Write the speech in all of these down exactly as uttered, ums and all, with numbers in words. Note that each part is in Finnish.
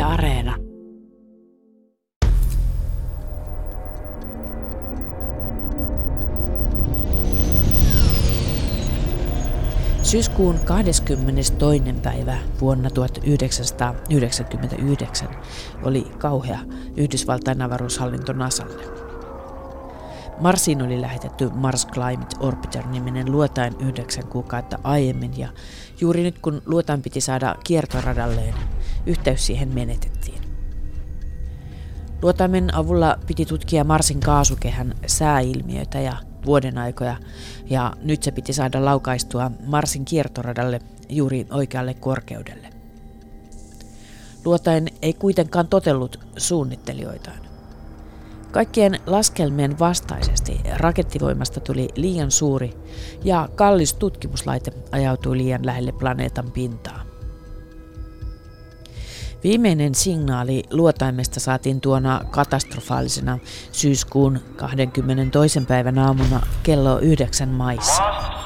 Areena. Syyskuun kahdeskymmenestoinen päivä vuonna tuhatyhdeksänsataayhdeksänkymmentäyhdeksän oli kauhea Yhdysvaltain avaruushallinto NASAlle. Marsiin oli lähetetty Mars Climate Orbiter-niminen luotain yhdeksän kuukautta aiemmin ja juuri nyt kun luotain piti saada kiertoradalleen, yhteys siihen menetettiin. Luotaimen avulla piti tutkia Marsin kaasukehän sääilmiöitä ja vuodenaikoja, ja nyt se piti saada laukaistua Marsin kiertoradalle juuri oikealle korkeudelle. Luotain ei kuitenkaan totellut suunnittelijoitaan. Kaikkien laskelmien vastaisesti rakettivoimasta tuli liian suuri ja kallis tutkimuslaite ajautui liian lähelle planeetan pintaa. Viimeinen signaali luotaimesta saatiin tuona katastrofaalisena syyskuun kahdeskymmenestoinen päivän aamuna kello yhdeksän maissa.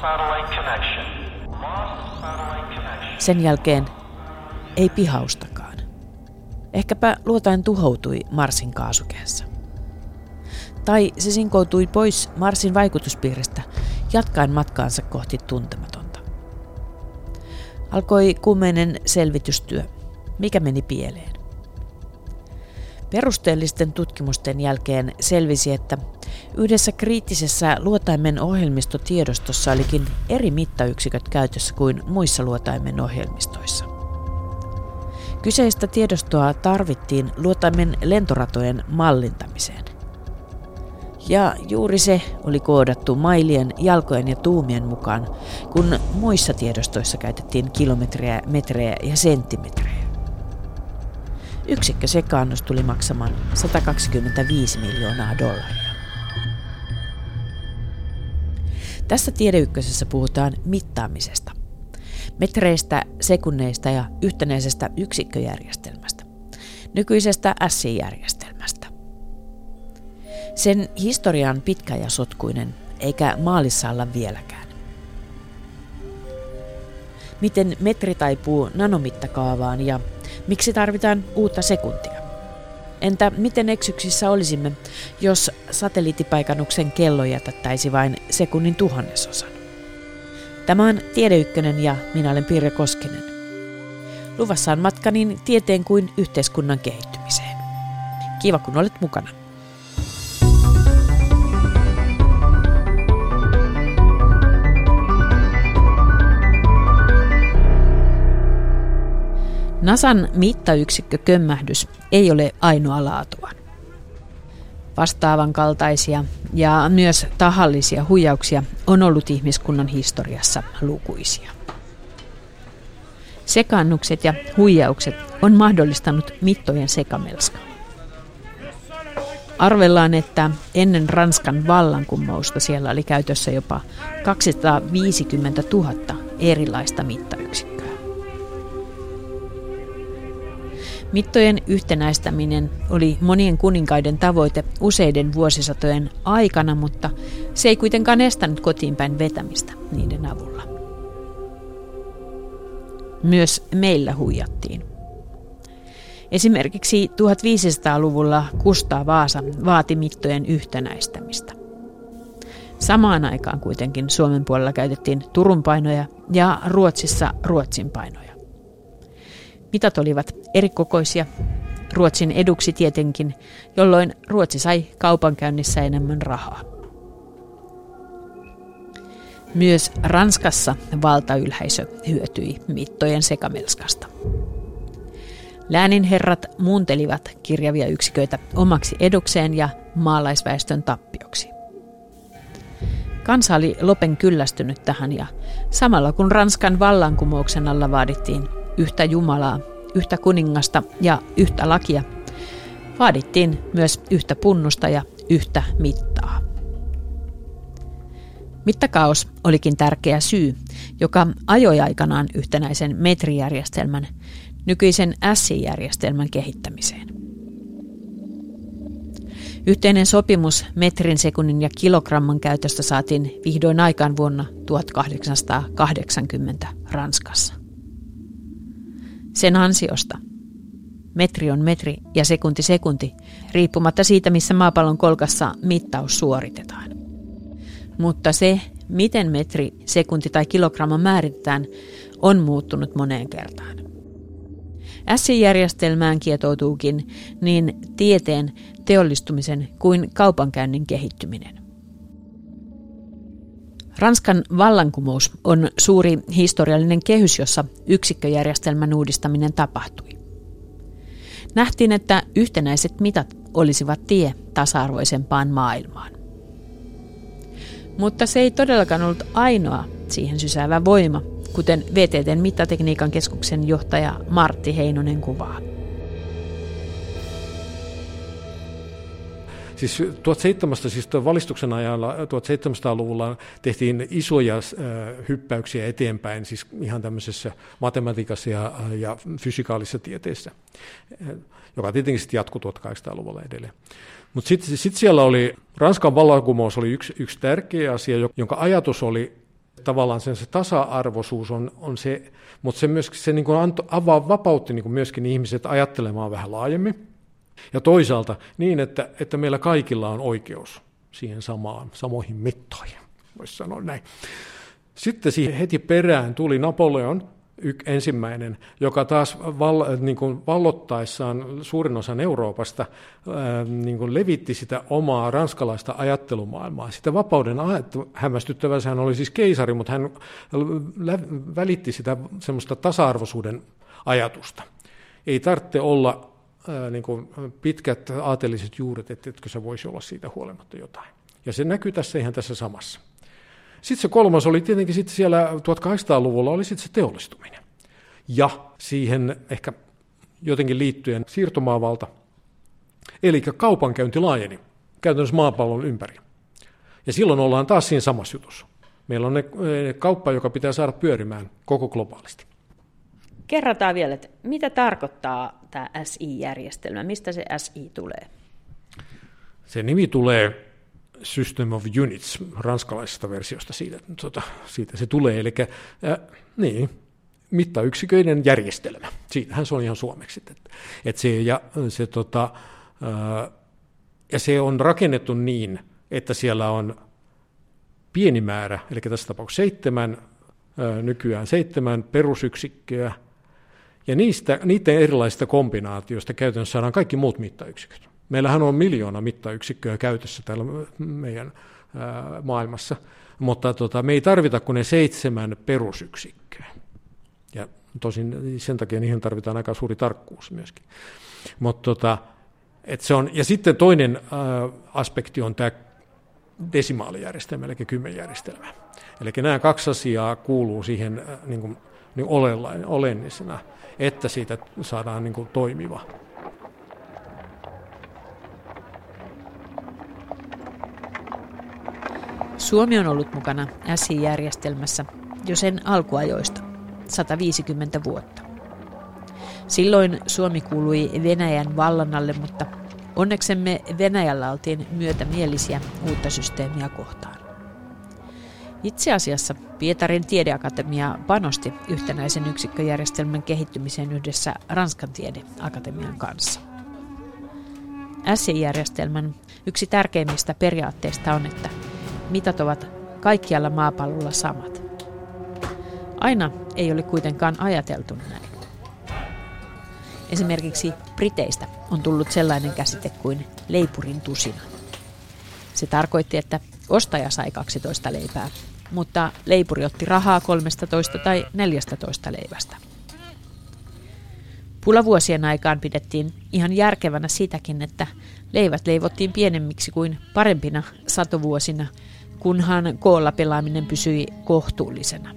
Sen jälkeen ei pihaustakaan. Ehkäpä luotain tuhoutui Marsin kaasukehässä. Tai se sinkoutui pois Marsin vaikutuspiiristä jatkaen matkaansa kohti tuntematonta. Alkoi kuumeinen selvitystyö. Mikä meni pieleen? Perusteellisten tutkimusten jälkeen selvisi, että yhdessä kriittisessä luotaimen ohjelmistotiedostossa olikin eri mittayksiköt käytössä kuin muissa luotaimen ohjelmistoissa. Kyseistä tiedostoa tarvittiin luotaimen lentoratojen mallintamiseen. Ja juuri se oli koodattu mailien, jalkojen ja tuumien mukaan, kun muissa tiedostoissa käytettiin kilometrejä, metrejä ja senttimetrejä. Yksikkösekaannus tuli maksamaan sata kaksikymmentäviisi miljoonaa dollaria. Tässä tiedeykkösessä puhutaan mittaamisesta, metreistä, sekunneista ja yhtenäisestä yksikköjärjestelmästä, nykyisestä S I-järjestelmästä. Sen historia on pitkä ja sotkuinen, eikä maalissa olla vieläkään. Miten metri taipuu nanomittakaavaan ja miksi tarvitaan uutta sekuntia? Entä miten eksyksissä olisimme, jos satelliittipaikannuksen kello jätättäisi vain sekunnin tuhannesosan? Tämä on Tiedeykkönen ja minä olen Pirjo Koskinen. Luvassa on matka niin tieteen kuin yhteiskunnan kehittymiseen. Kiva kun olet mukana. NASAn mittayksikkökömmähdys ei ole ainoa laatuaan. Vastaavan kaltaisia ja myös tahallisia huijauksia on ollut ihmiskunnan historiassa lukuisia. Sekaannukset ja huijaukset on mahdollistanut mittojen sekamelska. Arvellaan, että ennen Ranskan vallankumousta siellä oli käytössä jopa kaksisataaviisikymmentätuhatta erilaista mittayksikköä. Mittojen yhtenäistäminen oli monien kuninkaiden tavoite useiden vuosisatojen aikana, mutta se ei kuitenkaan estänyt kotiinpäin vetämistä niiden avulla. Myös meillä huijattiin. Esimerkiksi tuhatviisisataaluvulla Kustaa Vaasa vaati mittojen yhtenäistämistä. Samaan aikaan kuitenkin Suomen puolella käytettiin Turun painoja ja Ruotsissa Ruotsin painoja. Mitat olivat erikokoisia, Ruotsin eduksi tietenkin, jolloin Ruotsi sai kaupankäynnissä enemmän rahaa. Myös Ranskassa valtayleisö hyötyi mittojen sekamelskasta. Lääninherrat muuntelivat kirjavia yksiköitä omaksi edukseen ja maalaisväestön tappioksi. Kansa oli lopen kyllästynyt tähän ja samalla kun Ranskan vallankumouksen alla vaadittiin yhtä Jumalaa, yhtä kuningasta ja yhtä lakia, vaadittiin myös yhtä punnusta ja yhtä mittaa. Mittakaos olikin tärkeä syy, joka ajoi aikanaan yhtenäisen metrijärjestelmän, nykyisen S I-järjestelmän kehittämiseen. Yhteinen sopimus metrin, sekunnin ja kilogramman käytöstä saatiin vihdoin aikaan vuonna tuhatkahdeksansataakahdeksankymmentä Ranskassa. Sen ansiosta Metri on metri ja sekunti sekunti, riippumatta siitä, missä maapallon kolkassa mittaus suoritetaan. Mutta se, miten metri, sekunti tai kilogramma määritetään, on muuttunut moneen kertaan. S I-järjestelmään kietoutuukin niin tieteen, teollistumisen kuin kaupankäynnin kehittyminen. Ranskan vallankumous on suuri historiallinen kehys, jossa yksikköjärjestelmän uudistaminen tapahtui. Nähtiin, että yhtenäiset mitat olisivat tie tasa-arvoisempaan maailmaan. Mutta se ei todellakaan ollut ainoa siihen sysäävä voima, kuten V T T:n mittatekniikan keskuksen johtaja Martti Heinonen kuvaa. Siis tuhatseitsemänsataa, siis valistuksen ajalla tuhatseitsemänsataaluvulla tehtiin isoja äh, hyppäyksiä eteenpäin, siis ihan tämmöisessä matematiikassa ja, ja fysikaalisessa tieteessä, joka tietenkin sitten jatkui tuhatkahdeksansataaluvulla edelleen. Mutta sitten sit siellä oli, Ranskan vallankumous oli yksi, yksi tärkeä asia, jonka ajatus oli tavallaan sen se tasa-arvoisuus on, on se, mutta se myöskin se niin kuin antoi, avaa, vapautti niin kuin myöskin ihmiset ajattelemaan vähän laajemmin. Ja toisaalta niin, että, että meillä kaikilla on oikeus siihen samaan, samoihin mittoihin, voisi sanoa näin. Sitten siihen heti perään tuli Napoleon ensimmäinen, joka taas val, niin kuin vallottaessaan suurin osan Euroopasta ää, niin kuin levitti sitä omaa ranskalaista ajattelumaailmaa. Sitä vapauden hämmästyttävää, hän oli siis keisari, mutta hän välitti sitä semmoista tasa-arvoisuuden ajatusta. Ei tarvitse olla ää, niin kuin pitkät aateliset juuret, etteikö se voisi olla siitä huolimatta jotain. Ja se näkyy tässä ihan tässä samassa. Sitten se kolmas oli tietenkin sitten siellä tuhatkahdeksansataaluvulla oli sitten se teollistuminen. Ja siihen ehkä jotenkin liittyen siirtomaavalta, eli kaupankäynti laajeni käytännössä maapallon ympäri. Ja silloin ollaan taas siinä samassa jutussa. Meillä on ne, ne kauppa, joka pitää saada pyörimään koko globaalisti. Kerrataan vielä, että mitä tarkoittaa tämä S I-järjestelmä? Mistä se S I tulee? Se nimi tulee System of Units, ranskalaisesta versiosta siitä, tuota, siitä se tulee, eli äh, niin, mittayksiköiden järjestelmä, siitähän se on ihan suomeksi, että, että se, ja, se, tota, äh, ja se on rakennettu niin, että siellä on pieni määrä, eli tässä tapauksessa seitsemän, äh, nykyään seitsemän perusyksikköä, ja niistä, niiden erilaisista kombinaatioista käytännössä saadaan kaikki muut mittayksiköt. Meillähän on miljoona mittayksikköä käytössä täällä meidän ää, maailmassa, mutta tota, me ei tarvita kuin ne seitsemän perusyksikköä. Ja tosin sen takia niihin tarvitaan aika suuri tarkkuus myöskin. Mut, tota, et se on, ja sitten toinen ää, aspekti on tämä desimaalijärjestelmä, eli kymmenjärjestelmä. Eli nämä kaksi asiaa kuuluu siihen ää, niin kuin, niin olennisena, että siitä saadaan niin kuin toimiva. Suomi on ollut mukana S I-järjestelmässä jo sen alkuajoista, sata viisikymmentä vuotta. Silloin Suomi kuului Venäjän vallan alle, mutta onneksemme Venäjällä oltiin myötämielisiä uutta systeemiä kohtaan. Itse asiassa Pietarin tiedeakatemia panosti yhtenäisen yksikköjärjestelmän kehittymiseen yhdessä Ranskan tiedeakatemian kanssa. S I-järjestelmän yksi tärkeimmistä periaatteista on, että mitat ovat kaikkialla maapallolla samat. Aina ei ole kuitenkaan ajateltu näin. Esimerkiksi Briteistä on tullut sellainen käsite kuin leipurin tusina. Se tarkoitti, että ostaja sai kaksitoista leipää, mutta leipuri otti rahaa kolmetoista tai neljätoista leivästä. Pulavuosien aikaan pidettiin ihan järkevänä sitäkin, että leivät leivottiin pienemmiksi kuin parempina satovuosina, kunhan koolla pelaaminen pysyi kohtuullisena.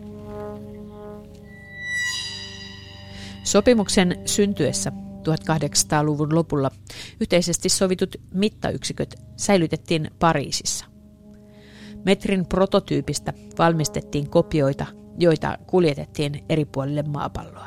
Sopimuksen syntyessä tuhatkahdeksansataaluvun lopulla yhteisesti sovitut mittayksiköt säilytettiin Pariisissa. Metrin prototyypistä valmistettiin kopioita, joita kuljetettiin eri puolille maapalloa.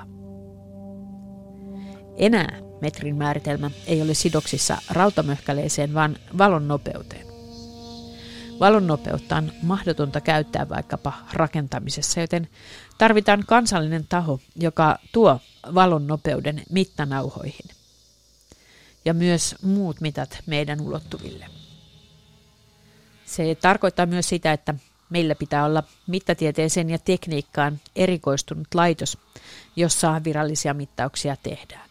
Enää metrin määritelmä ei ole sidoksissa rautamöhkäleeseen, vaan valon nopeuteen. Valon nopeutta on mahdotonta käyttää vaikkapa rakentamisessa, joten tarvitaan kansallinen taho, joka tuo valon nopeuden mittanauhoihin. ja myös muut mitat meidän ulottuville. Se tarkoittaa myös sitä, että meillä pitää olla mittatieteeseen ja tekniikkaan erikoistunut laitos, jossa virallisia mittauksia tehdään.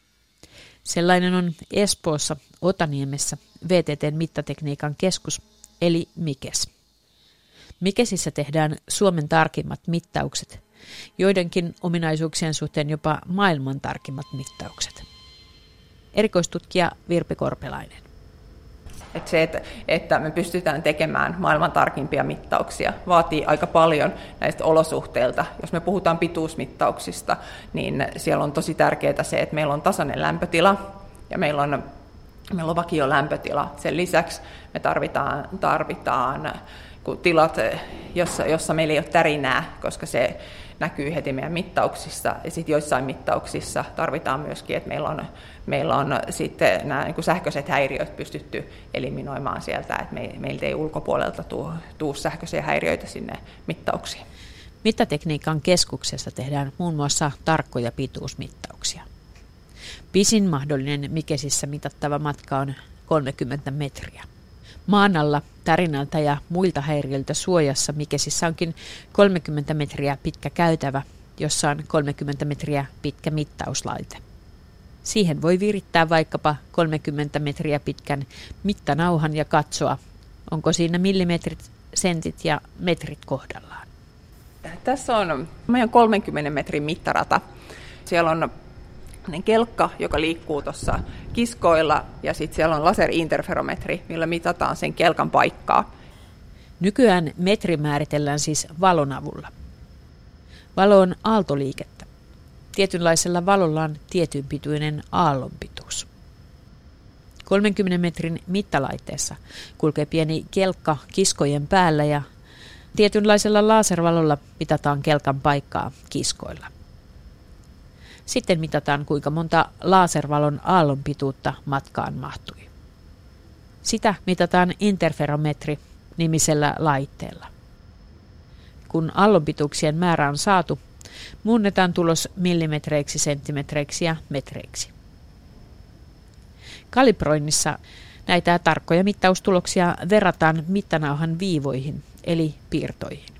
Sellainen on Espoossa Otaniemessä V T T:n mittatekniikan keskus, eli Mikes. Mikesissä tehdään Suomen tarkimmat mittaukset, joidenkin ominaisuuksien suhteen jopa maailman tarkimmat mittaukset. Erikoistutkija Virpi Korpelainen. Että se, että, että me pystytään tekemään maailman tarkimpia mittauksia, vaatii aika paljon näistä olosuhteilta. Jos me puhutaan pituusmittauksista, niin siellä on tosi tärkeää se, että meillä on tasainen lämpötila ja meillä on, meillä on vakio lämpötila. Sen lisäksi me tarvitaan, tarvitaan tilat, jossa, jossa meillä ei ole tärinää, koska se näkyy heti meidän mittauksissa. Ja sitten joissain mittauksissa tarvitaan myöskin, että meillä on, meillä on sitten nämä niin kuin sähköiset häiriöt pystytty eliminoimaan sieltä, että me, meiltä ei ulkopuolelta tule, tule sähköisiä häiriöitä sinne mittauksiin. Mittatekniikan keskuksessa tehdään muun muassa tarkkoja pituusmittauksia. Pisin mahdollinen Mikesissä mitattava matka on kolmekymmentä metriä. Maan alla tärinältä ja muilta häiriöiltä suojassa Mikesissä onkin kolmekymmentä metriä pitkä käytävä, jossa on kolmekymmentä metriä pitkä mittauslaite. Siihen voi virittää vaikkapa kolmekymmentä metriä pitkän mittanauhan ja katsoa, onko siinä millimetrit, sentit ja metrit kohdallaan. Tässä on meidän kolmenkymmenen metrin mittarata. Siellä on kelkka, joka liikkuu tuossa kiskoilla, ja sitten siellä on laserinterferometri, millä mitataan sen kelkan paikkaa. Nykyään metri määritellään siis valon avulla. Valo on aaltoliikettä. Tietynlaisella valolla on tietyn pituinen aallonpituus. kolmenkymmenen metrin mittalaitteessa kulkee pieni kelkka kiskojen päällä ja tietynlaisella laservalolla mitataan kelkan paikkaa kiskoilla. Sitten mitataan, kuinka monta laservalon aallonpituutta matkaan mahtui. Sitä mitataan interferometri nimisellä laitteella. Kun aallonpituuksien määrä on saatu, muunnetaan tulos millimetreiksi, senttimetreiksi ja metreiksi. Kalibroinnissa näitä tarkkoja mittaustuloksia verrataan mittanauhan viivoihin, eli piirtoihin.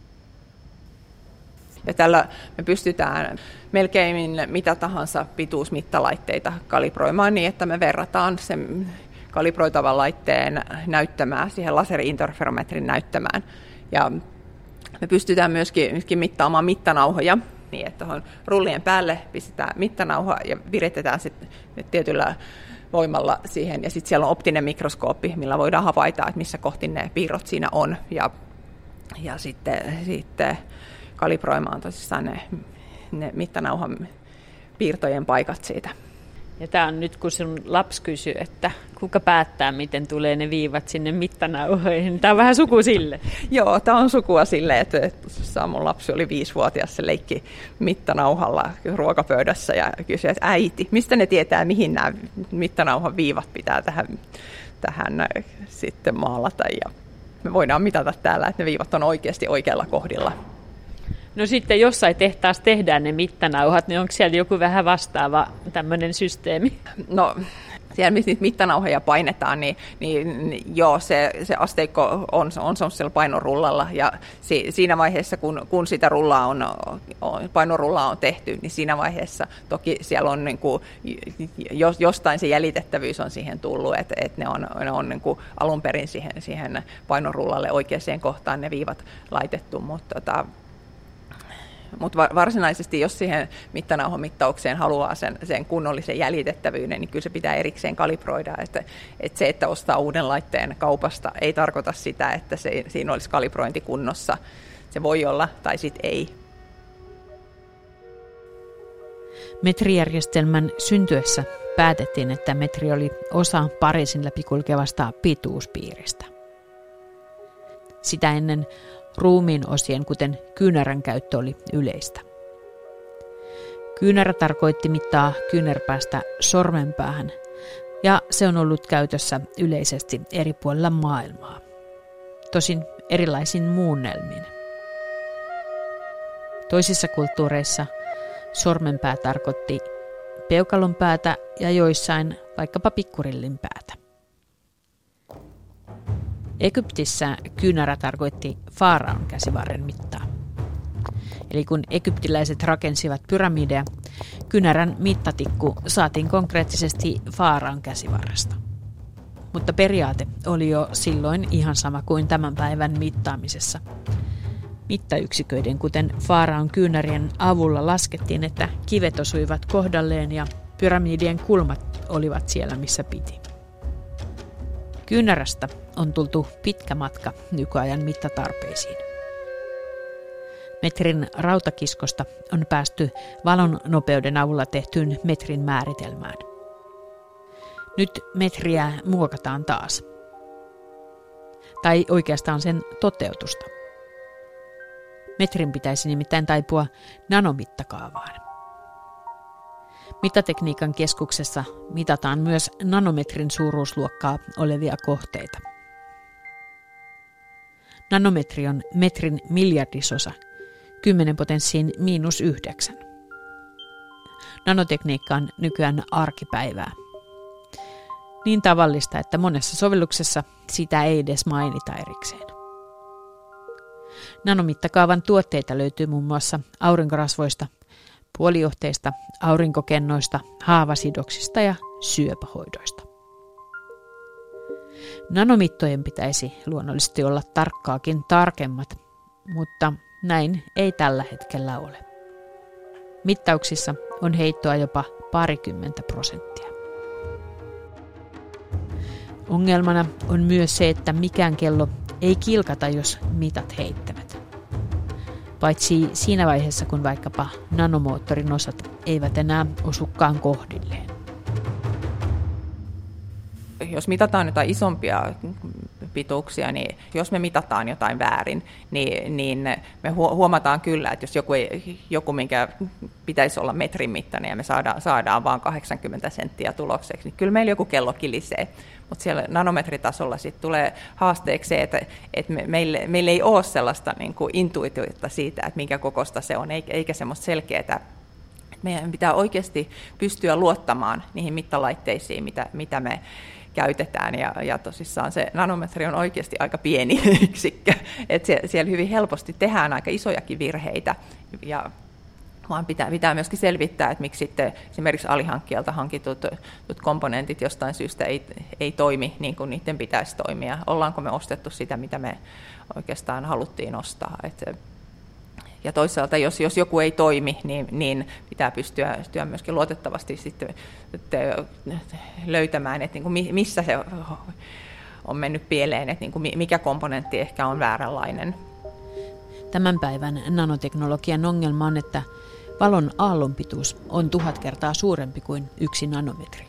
Ja tällä me pystytään melkein mitä tahansa pituusmittalaitteita kalibroimaan niin, että me verrataan sen kalibroitavan laitteen näyttämää siihen laserinterferometrin näyttämään. Ja me pystytään myöskin, myöskin mittaamaan mittanauhoja niin, että tuohon rullien päälle pistetään mittanauha ja viritetään sitten tietyllä voimalla siihen. Ja sitten siellä on optinen mikroskooppi, millä voidaan havaita, että missä kohti ne piirrot siinä on. Ja, ja sitten, sitten kalibroimaan tosissaan ne, ne mittanauhan piirtojen paikat siitä. Ja tämä on nyt, kun sun lapsi kysyy, että kuka päättää, miten tulee ne viivat sinne mittanauhoihin. Tämä on vähän suku sille. Joo, tämä on sukua sille, että mun lapsi oli viisivuotias, se leikki mittanauhalla ruokapöydässä ja kysyi, että äiti, mistä ne tietää, mihin nämä mittanauhan viivat pitää tähän, tähän sitten maalata. Ja me voidaan mitata täällä, että ne viivat on oikeasti oikealla kohdilla. No sitten jossain tehtaassa tehdään ne mittanauhat, niin onko siellä joku vähän vastaava tämmöinen systeemi? No siellä missä niitä mittanauhoja painetaan, niin, niin, niin joo, se, se asteikko on, on semmoisella painorullalla ja si, siinä vaiheessa, kun, kun sitä rullaa on, on, painorullaa on tehty, niin siinä vaiheessa toki siellä on niin kuin, jos, jostain se jäljitettävyys on siihen tullut, että, että ne on, ne on niin kuin alun perin siihen, siihen painorullalle oikeaan kohtaan ne viivat laitettu, mutta tota, Mutta varsinaisesti, jos siihen mittanauhan mittaukseen haluaa sen, sen kunnollisen jäljitettävyyden, niin kyllä se pitää erikseen kalibroida. Että, että se, että ostaa uuden laitteen kaupasta, ei tarkoita sitä, että se, siinä olisi kalibrointi kunnossa. Se voi olla, tai sitten ei. Metrijärjestelmän syntyessä päätettiin, että metri oli osa Pariisin läpi kulkevasta pituuspiiristä. Sitä ennen ruumiin osien, kuten kyynärän käyttö, oli yleistä. Kyynärä tarkoitti mittaa kyynärpäästä sormenpäähän, ja se on ollut käytössä yleisesti eri puolilla maailmaa, tosin erilaisin muunnelmin. Toisissa kulttuureissa sormenpää tarkoitti peukalon päätä ja joissain vaikkapa pikkurillin päätä. Egyptissä kyynärä tarkoitti faaraon käsivarren mittaa. Eli kun egyptiläiset rakensivat pyramideja, kyynärän mittatikku saatiin konkreettisesti faaraon käsivarresta. Mutta periaate oli jo silloin ihan sama kuin tämän päivän mittaamisessa. Mittayksiköiden, kuten faaraon kyynärien avulla laskettiin, että kivet osuivat kohdalleen ja pyramidien kulmat olivat siellä, missä piti. Kyynärästä on tultu pitkä matka nykyajan mittatarpeisiin. Metrin rautakiskosta on päästy valon nopeuden avulla tehtyyn metrin määritelmään. Nyt metriä muokataan taas. Tai oikeastaan sen toteutusta. Metrin pitäisi nimittäin taipua nanomittakaavaan. Mittatekniikan keskuksessa mitataan myös nanometrin suuruusluokkaa olevia kohteita. Nanometri on metrin miljardisosa, kymmenen potenssiin miinus yhdeksän. Nanotekniikka on nykyään arkipäivää. Niin tavallista, että monessa sovelluksessa sitä ei edes mainita erikseen. Nanomittakaavan tuotteita löytyy muun muassa aurinkorasvoista, puolijohteista, aurinkokennoista, haavasidoksista ja syöpähoidoista. Nanomittojen pitäisi luonnollisesti olla tarkkaakin tarkemmat, mutta näin ei tällä hetkellä ole. Mittauksissa on heittoa jopa parikymmentä prosenttia. Ongelmana on myös se, että mikään kello ei kilkata, jos mitat heittävät. Paitsi siinä vaiheessa, kun vaikkapa nanomoottorin osat eivät enää osukaan kohdilleen. Jos mitataan jotain isompia pituuksia, niin jos me mitataan jotain väärin, niin, niin me huomataan kyllä, että jos joku, ei, joku minkä pitäisi olla metrin mittainen ja me saadaan, saadaan vain kahdeksankymmentä senttiä tulokseksi, niin kyllä meillä joku kello kilisee. Mutta siellä nanometritasolla sitten tulee haasteeksi se, että, että me, meille, meille ei ole sellaista niin kuin intuitiota siitä, että minkä kokosta se on, eikä, eikä semmoista selkeää. Meidän pitää oikeasti pystyä luottamaan niihin mittalaitteisiin, mitä, mitä me käytetään, ja, ja tosissaan se nanometri on oikeasti aika pieni yksikkö, että sie, siellä hyvin helposti tehdään aika isojakin virheitä, ja vaan pitää, pitää myöskin selvittää, että miksi sitten esimerkiksi alihankkijalta hankitut komponentit jostain syystä ei, ei toimi niin kuin niiden pitäisi toimia. Ollaanko me ostettu sitä, mitä me oikeastaan haluttiin ostaa. Et, ja toisaalta, jos, jos joku ei toimi, niin, niin pitää pystyä, pystyä myöskin luotettavasti sitten, sitten löytämään, että niin kuin missä se on mennyt pieleen, että niin kuin mikä komponentti ehkä on vääränlainen. Tämän päivän nanoteknologian ongelma on, että valon aallonpituus on tuhat kertaa suurempi kuin yksi nanometri.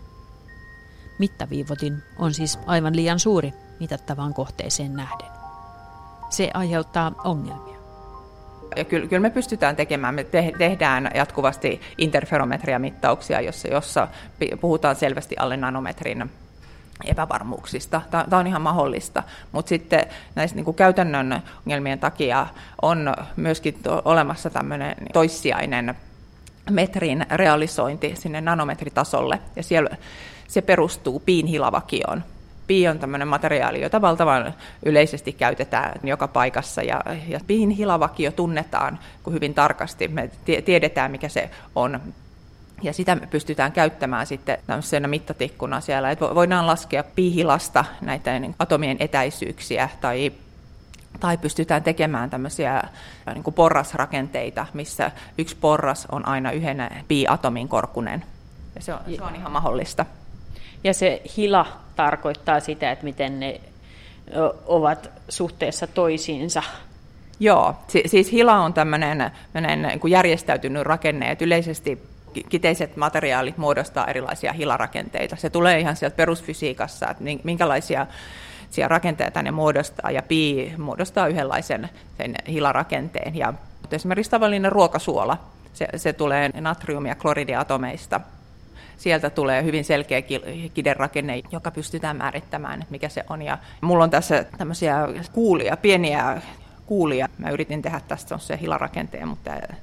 Mittaviivotin on siis aivan liian suuri mitattavaan kohteeseen nähden. Se aiheuttaa ongelmia. Ja kyllä, kyllä me pystytään tekemään, me te, tehdään jatkuvasti interferometriamittauksia, jossa, jossa puhutaan selvästi alle nanometrin epävarmuuksista. Tämä on ihan mahdollista, mutta sitten näistä niin kuin käytännön ongelmien takia on myöskin olemassa tämmöinen toissijainen metrin realisointi sinne nanometritasolle, ja siellä se perustuu piinhilavakioon. Pi on tämmöinen materiaali, jota valtavan yleisesti käytetään joka paikassa, ja, ja piinhilavakio tunnetaan hyvin tarkasti. Me tiedetään, mikä se on. Ja sitä me pystytään käyttämään sitten tämmöisenä mittatikkuna siellä, että voidaan laskea piihilasta näitä atomien etäisyyksiä, tai, tai pystytään tekemään tämmöisiä niin kuin porrasrakenteita, missä yksi porras on aina yhden pi-atomin korkunen. Ja se on, se on ihan mahdollista. Ja se hila tarkoittaa sitä, että miten ne ovat suhteessa toisiinsa. Joo, siis hila on tämmöinen, tämmöinen niin kuin järjestäytynyt rakenne, että yleisesti kiteiset materiaalit muodostaa erilaisia hilarakenteita. Se tulee ihan sieltä perusfysiikassa, että minkälaisia rakenteita ne muodostaa, ja pi muodostaa yhdenlaisen sen hilarakenteen. Ja esimerkiksi tavallinen ruokasuola, se, se tulee natrium- ja kloridiatomeista. Sieltä tulee hyvin selkeä kiderakenne, joka pystytään määrittämään, että mikä se on. Ja mulla on tässä tämmöisiä kuulia, pieniä kuulia. Mä yritin tehdä tästä se hilarakenteen, mutta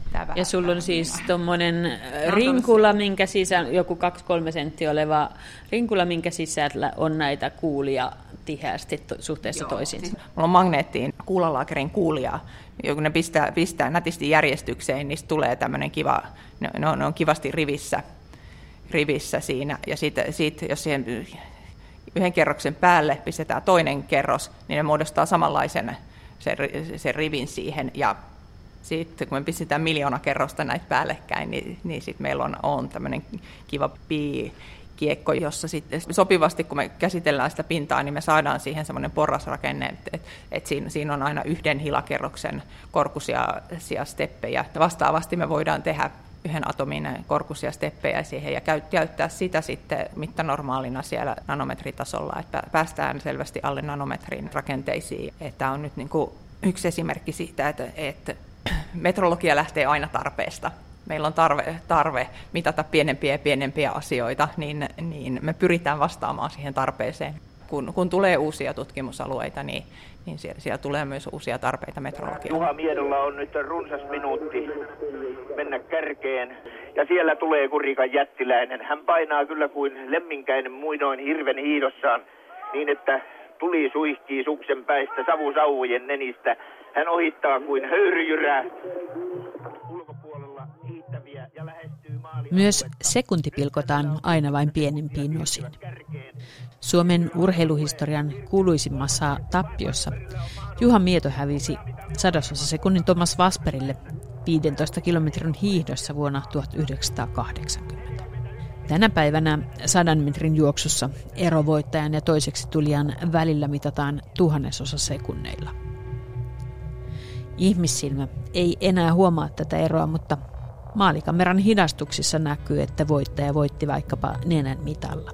Ja sulla on siis tuommoinen rinkula, minkä sisään, joku kaksi kolme senttiä oleva rinkula, minkä sisällä on näitä kuulia tiheästi to, suhteessa Joo, toisiinsa. Siis mulla on magneettiin kuulalaakerin kuulia, kun ne pistää, pistää nätisti järjestykseen, niin tulee tämmöinen kiva, ne, ne, on, ne on kivasti rivissä, rivissä siinä. Ja sitten sit, jos siihen yhden kerroksen päälle pistetään toinen kerros, niin ne muodostaa samanlaisen sen, sen rivin siihen. Ja sitten kun me pistetään miljoona kerrosta näitä päällekkäin, niin, niin sitten meillä on, on tämmöinen kiva piikiekko, jossa sitten sopivasti kun me käsitellään sitä pintaa, niin me saadaan siihen semmoinen porrasrakenne, että et, et siinä, siinä on aina yhden hilakerroksen korkuisia steppejä. Vastaavasti me voidaan tehdä yhden atomin korkuisia steppejä siihen ja käyttää sitä sitten mittanormaalina siellä nanometritasolla, että päästään selvästi alle nanometrin rakenteisiin. Tämä on nyt niin kuin yksi esimerkki siitä, että, että metrologia lähtee aina tarpeesta. Meillä on tarve, tarve mitata pienempiä ja pienempiä asioita, niin, niin me pyritään vastaamaan siihen tarpeeseen. Kun, kun tulee uusia tutkimusalueita, niin, niin siellä, siellä tulee myös uusia tarpeita metrologiaan. Juha Miedolla on nyt runsas minuutti mennä kärkeen, ja siellä tulee Kurikan jättiläinen. Hän painaa kyllä kuin lemminkäinen muinoin hirven hiidossaan, niin että tuli suihkii suksen päistä savusauvojen nenistä. Hän ohittaa kuin höyryjyrää. Ulkopuolella hiihtäviä ja lähestyy maali. Myös sekunti pilkotaan aina vain pienempiin osiin. Suomen urheiluhistorian kuuluisimmassa tappiossa Juha Mieto hävisi sadasosa sekunnin Thomas Wasperille viidentoista kilometrin hiihdossa vuonna tuhatyhdeksänsataakahdeksankymmentä. Tänä päivänä sadan metrin juoksussa ero voittajan ja toiseksi tulijan välillä mitataan tuhannesosa sekunneilla. Ihmissilmä ei enää huomaa tätä eroa, mutta maalikameran hidastuksissa näkyy, että voittaja voitti vaikkapa nenän mitalla.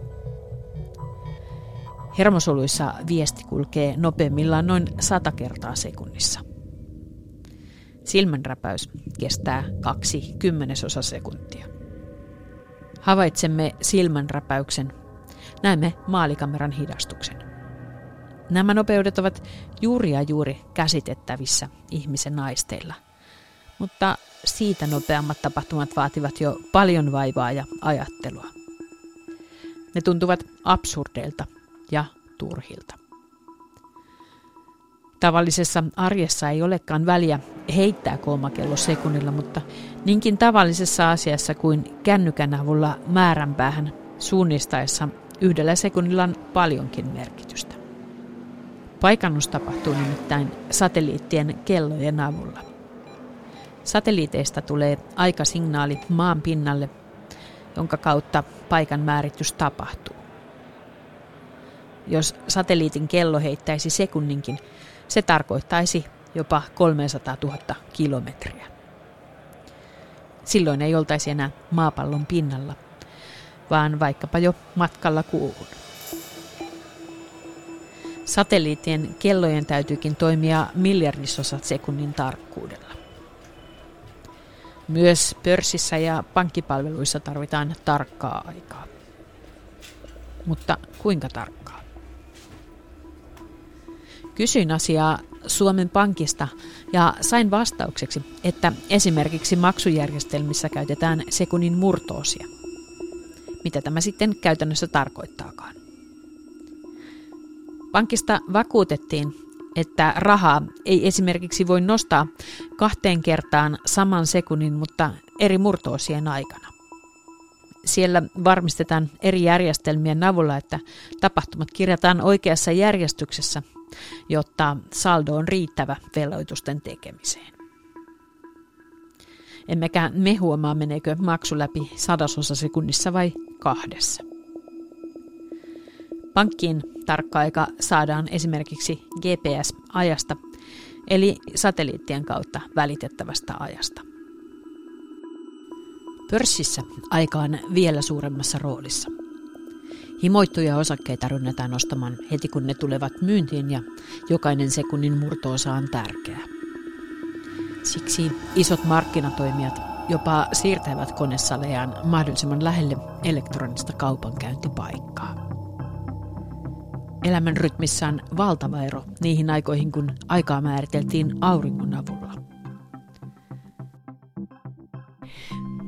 Hermosoluissa viesti kulkee nopeimmillaan noin sata kertaa sekunnissa. Silmänräpäys kestää kaksi kymmenesosa sekuntia. Havaitsemme silmänräpäyksen, näemme maalikameran hidastuksen. Nämä nopeudet ovat juuri ja juuri käsitettävissä ihmisen aisteilla, mutta siitä nopeammat tapahtumat vaativat jo paljon vaivaa ja ajattelua. Ne tuntuvat absurdeilta ja turhilta. Tavallisessa arjessa ei olekaan väliä heittää kulmakello sekunnilla, mutta niinkin tavallisessa asiassa kuin kännykän avulla määränpäähän suunnistaessa yhdellä sekunnilla on paljonkin merkitystä. Paikannus tapahtuu nimittäin satelliittien kellojen avulla. Satelliiteista tulee aikasignaali maan pinnalle, jonka kautta paikan määritys tapahtuu. Jos satelliitin kello heittäisi sekunninkin, se tarkoittaisi jopa kolmesataatuhatta kilometriä. Silloin ei oltaisi enää maapallon pinnalla, vaan vaikkapa jo matkalla kuuhun. Satelliittien kellojen täytyykin toimia miljardisosat sekunnin tarkkuudella. Myös pörssissä ja pankkipalveluissa tarvitaan tarkkaa aikaa. Mutta kuinka tarkkaa? Kysyin asiaa Suomen Pankista ja sain vastaukseksi, että esimerkiksi maksujärjestelmissä käytetään sekunnin murtoosia. Mitä tämä sitten käytännössä tarkoittaakaan? Pankista vakuutettiin, että rahaa ei esimerkiksi voi nostaa kahteen kertaan saman sekunnin, mutta eri murtoosien aikana. Siellä varmistetaan eri järjestelmien avulla, että tapahtumat kirjataan oikeassa järjestyksessä, jotta saldo on riittävä veloitusten tekemiseen. Emmekä me huomaa, meneekö maksu läpi sadasosa sekunnissa vai kahdessa. Pankkiin tarkka aika saadaan esimerkiksi G P S-ajasta, eli satelliittien kautta välitettävästä ajasta. Pörssissä aika on vielä suuremmassa roolissa. Himoittuja osakkeita rynnätään ostamaan heti kun ne tulevat myyntiin ja jokainen sekunnin murto-osa on tärkeä. Siksi isot markkinatoimijat jopa siirtävät konesalejaan mahdollisimman lähelle elektronista kaupankäyntipaikkaa. Elämän rytmissä on valtava ero niihin aikoihin, kun aikaa määriteltiin auringon avulla.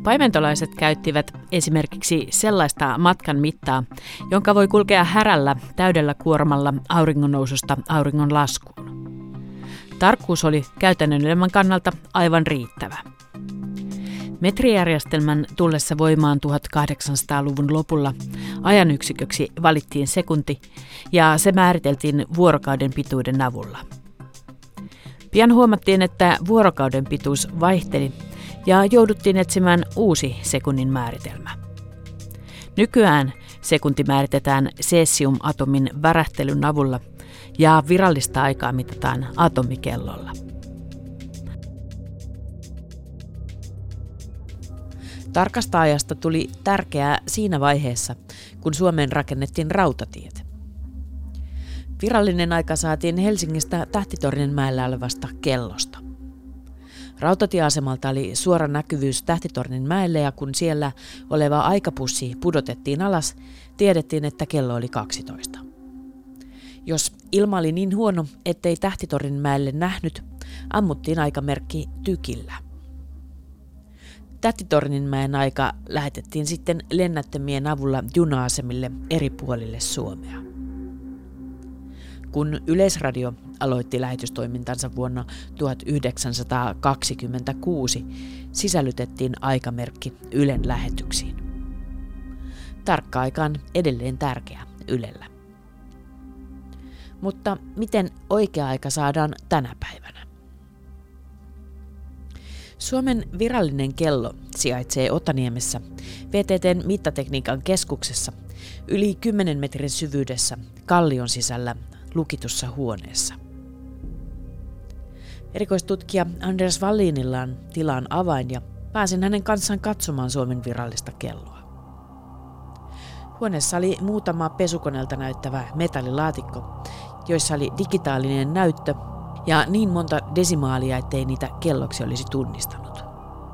Paimentolaiset käyttivät esimerkiksi sellaista matkan mittaa, jonka voi kulkea härällä täydellä kuormalla auringonnoususta auringon laskuun. Tarkkuus oli käytännön elämän kannalta aivan riittävä. Metrijärjestelmän tullessa voimaan tuhatkahdeksansataaluvun lopulla ajanyksikköksi valittiin sekunti ja se määriteltiin vuorokauden pituuden avulla. Pian huomattiin, että vuorokauden pituus vaihteli ja jouduttiin etsimään uusi sekunnin määritelmä. Nykyään sekunti määritetään cesium-atomin värähtelyn avulla ja virallista aikaa mitataan atomikellolla. Tarkasta ajasta tuli tärkeää siinä vaiheessa, kun Suomeen rakennettiin rautatiet. Virallinen aika saatiin Helsingistä Tähtitorninmäellä olevasta kellosta. Rautatieasemalta oli suora näkyvyys Tähtitorninmäelle ja kun siellä oleva aikapussi pudotettiin alas, tiedettiin, että kello oli kaksitoista. Jos ilma oli niin huono, ettei Tähtitorninmäelle nähnyt, ammuttiin aikamerkki tykillä. Tähtitorninmäen aika lähetettiin sitten lennättömien avulla juna-asemille eri puolille Suomea. Kun Yleisradio aloitti lähetystoimintansa vuonna tuhatyhdeksänsataakaksikymmentäkuusi, sisällytettiin aikamerkki Ylen lähetyksiin. Tarkka aika on edelleen tärkeä Ylellä. Mutta miten oikea aika saadaan tänä päivänä? Suomen virallinen kello sijaitsee Otaniemessä V T T:n mittatekniikan keskuksessa yli kymmenen metrin syvyydessä kallion sisällä lukitussa huoneessa. Erikoistutkija Anders Wallinilla on tilan avain ja pääsin hänen kanssaan katsomaan Suomen virallista kelloa. Huoneessa oli muutama pesukoneelta näyttävä metallilaatikko, joissa oli digitaalinen näyttö ja niin monta desimaalia, ettei niitä kelloksi olisi tunnistanut.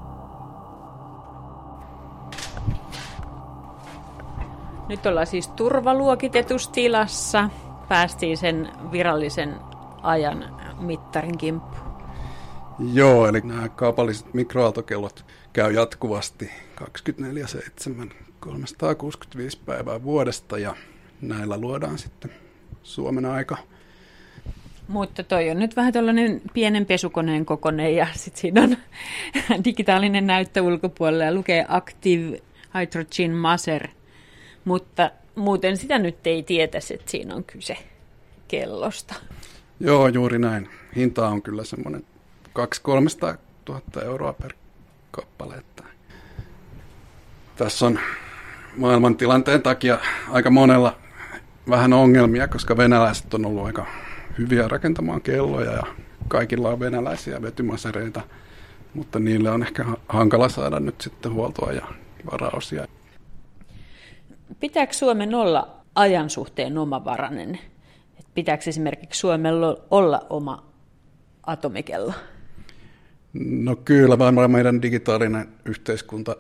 Nyt ollaan siis turvaluokitetussa tilassa. Päästiin sen virallisen ajan mittarin kimppuun. Joo, eli nämä kaupalliset mikroaaltokellot käy jatkuvasti kaksikymmentäneljä seitsemän, kolmesataakuusikymmentäviisi päivää vuodesta ja näillä luodaan sitten Suomen aika. Mutta toi on nyt vähän tällainen pienen pesukoneen kokoinen ja sitten siinä on digitaalinen näyttö ulkopuolella ja lukee Active Hydrogen Maser, mutta muuten sitä nyt ei tietäisi, että siinä on kyse kellosta. Joo, juuri näin. Hinta on kyllä semmoinen kaksisataa kolmesataa euroa per kappale. Että tässä on maailman tilanteen takia aika monella vähän ongelmia, koska venäläiset on ollut aika hyviä rakentamaan kelloja ja kaikilla on venäläisiä vetymasereita, mutta niille on ehkä hankala saada nyt sitten huoltoa ja varaosia. Pitääkö Suomen olla ajan suhteen omavarainen? Pitääkö esimerkiksi Suomella olla oma atomikello? No kyllä, varmaan meidän digitaalinen yhteiskunta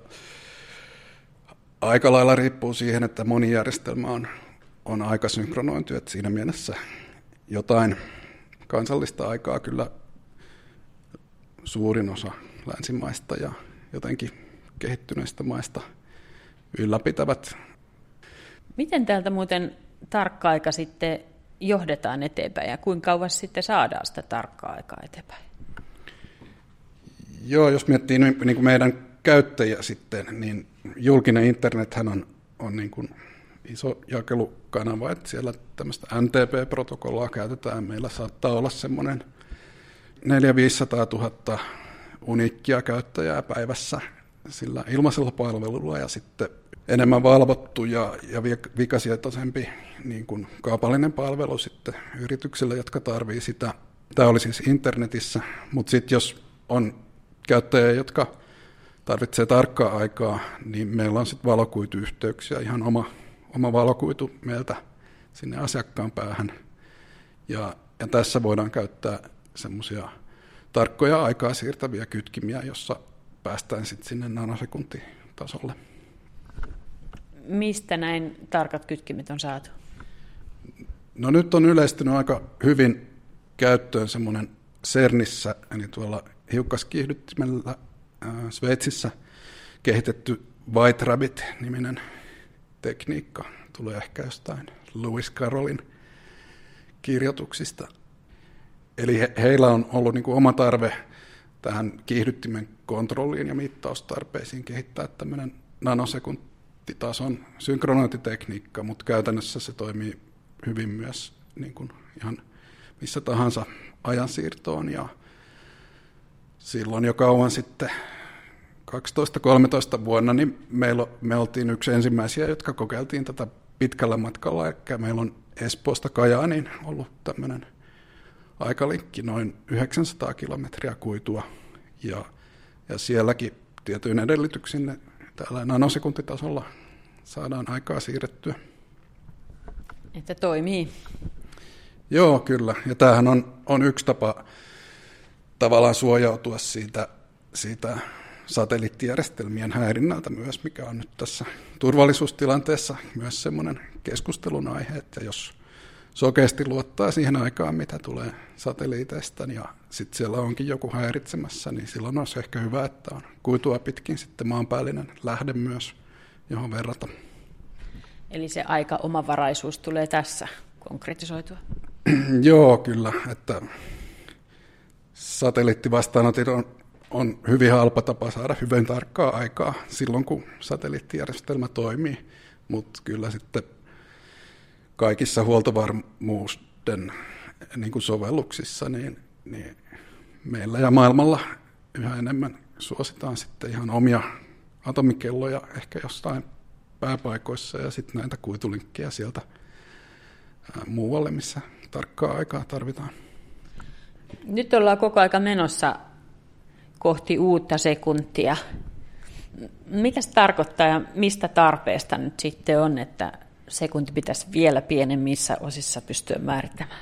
aika lailla riippuu siihen, että moni järjestelmä on, on aika synkronointi, että siinä mielessä jotain kansallista aikaa kyllä suurin osa länsimaista ja jotenkin kehittyneistä maista ylläpitävät. Miten täältä muuten tarkka aika sitten johdetaan eteenpäin ja kuinka kauas sitten saadaan sitä tarkkaa aikaa eteenpäin? Joo, jos miettii niin kuin meidän käyttäjiä sitten, niin julkinen internethän on, on niin kuin iso jakelukanava, että siellä tämmöistä N T P-protokollaa käytetään. Meillä saattaa olla semmoinen neljäsataa viisisataatuhatta uniikkia käyttäjää päivässä sillä ilmaisella palvelulla ja sitten enemmän valvottu ja, ja vikasietoisempi niin kuin kaupallinen palvelu sitten yrityksille, jotka tarvitsevat sitä. Tämä oli siis internetissä, mutta sitten jos on käyttäjiä, jotka tarvitsee tarkkaa aikaa, niin meillä on sitten valokuituyhteyksiä, ihan oma, oma valokuitu meiltä sinne asiakkaan päähän. Ja, ja tässä voidaan käyttää semmoisia tarkkoja aikaa siirtäviä kytkimiä, jossa päästään sitten sinne nanosekuntitasolle. Mistä näin tarkat kytkimet on saatu? No nyt on yleistynyt aika hyvin käyttöön semmoinen CERNissä, eli tuolla hiukkaskiihdyttimellä ää, Sveitsissä kehitetty White Rabbit-niminen tekniikka. Tulee ehkä jostain Lewis Carrollin kirjoituksista. Eli he, heillä on ollut niin kuin oma tarve tähän kiihdyttimen kontrolliin ja mittaustarpeisiin kehittää tämmöinen nanosekunttitason synkronointitekniikka, mutta käytännössä se toimii hyvin myös niin kuin ihan missä tahansa ajansiirtoon. Ja silloin jo kauan sitten, kaksitoista kolmetoista vuonna, niin meillä, me oltiin yksi ensimmäisiä, jotka kokeiltiin tätä pitkällä matkalla. Eli meillä on Espoosta Kajaaniin ollut tämmöinen aikalinkki, noin yhdeksänsataa kilometriä kuitua. Ja, ja sielläkin tietyin edellytyksin täällä nanosekuntitasolla saadaan aikaa siirrettyä. Että toimii. Joo, kyllä. Ja tämähän on, on yksi tapa tavallaan suojautua siitä, siitä satelliittijärjestelmien häirinnältä myös, mikä on nyt tässä turvallisuustilanteessa myös semmoinen keskustelun aihe, että jos sokeasti luottaa siihen aikaan, mitä tulee satelliiteista, ja sitten siellä onkin joku häiritsemässä, niin silloin olisi ehkä hyvä, että on kuitua pitkin sitten maanpäällinen lähde myös, johon verrata. Eli se aika omavaraisuus tulee tässä konkretisoitua? Joo, kyllä, että satelliittivastaanotit on, on hyvin halpa tapa saada hyvin tarkkaa aikaa silloin, kun satelliittijärjestelmä toimii, mutta kyllä sitten kaikissa huoltovarmuuden niin kuin sovelluksissa niin, niin meillä ja maailmalla yhä enemmän suositaan sitten ihan omia atomikelloja ehkä jostain pääpaikoissa ja sitten näitä kuitulinkkejä sieltä ää, muualle, missä tarkkaa aikaa tarvitaan. Nyt ollaan koko aika menossa kohti uutta sekuntia. Mitä se tarkoittaa ja mistä tarpeesta nyt sitten on, että sekunti pitäisi vielä pienemmissä osissa pystyä määrittämään?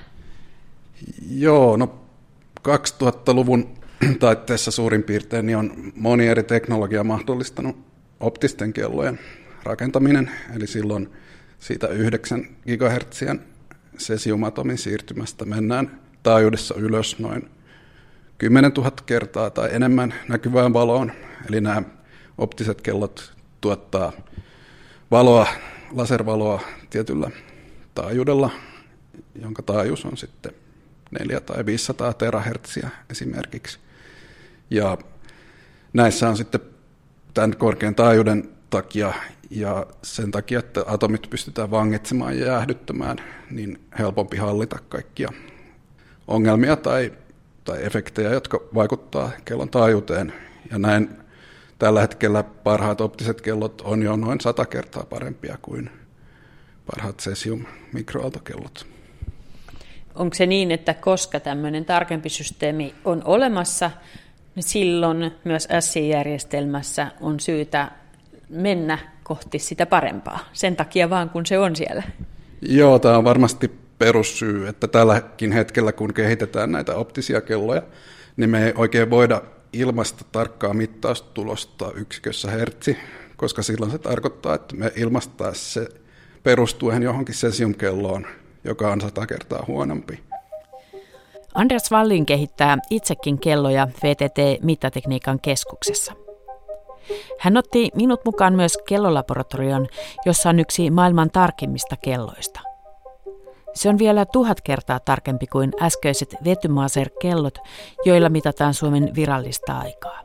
Joo, no kaksituhattaluvun taitteessa suurin piirtein niin on moni eri teknologia mahdollistanut optisten kellojen rakentaminen, eli silloin siitä yhdeksän gigahertsien cesiumatomin siirtymästä mennään taajuudessa ylös noin kymmenentuhatta kertaa tai enemmän näkyvään valoon, eli nämä optiset kellot tuottaa valoa, laservaloa tietyllä taajuudella, jonka taajuus on sitten neljä tai viisisataa terahertsiä esimerkiksi. Ja näissä on sitten tämän korkean taajuuden takia ja sen takia, että atomit pystytään vangitsemaan ja jäähdyttämään, niin helpompi hallita kaikkia ongelmia tai, tai efektejä, jotka vaikuttaa kellon taajuuteen. Ja näin tällä hetkellä parhaat optiset kellot on jo noin sata kertaa parempia kuin parhaat cesium-mikroaaltokellot. Onko se niin, että koska tämmöinen tarkempi systeemi on olemassa, niin silloin myös S I-järjestelmässä on syytä mennä kohti sitä parempaa, sen takia vaan kun se on siellä? Joo, tämä on varmasti perussyy, että tälläkin hetkellä kun kehitetään näitä optisia kelloja, niin me ei oikein voida ilmaista tarkkaa mittaustulosta yksikössä hertsi, koska silloin se tarkoittaa, että me ilmaistaisiin se perustuen johonkin cesium-kelloon, joka on sata kertaa huonompi. Anders Wallin kehittää itsekin kelloja V T T-mittatekniikan keskuksessa. Hän otti minut mukaan myös kellolaboratorion, jossa on yksi maailman tarkimmista kelloista. Se on vielä tuhat kertaa tarkempi kuin äskeiset Vetymaser-kellot, joilla mitataan Suomen virallista aikaa.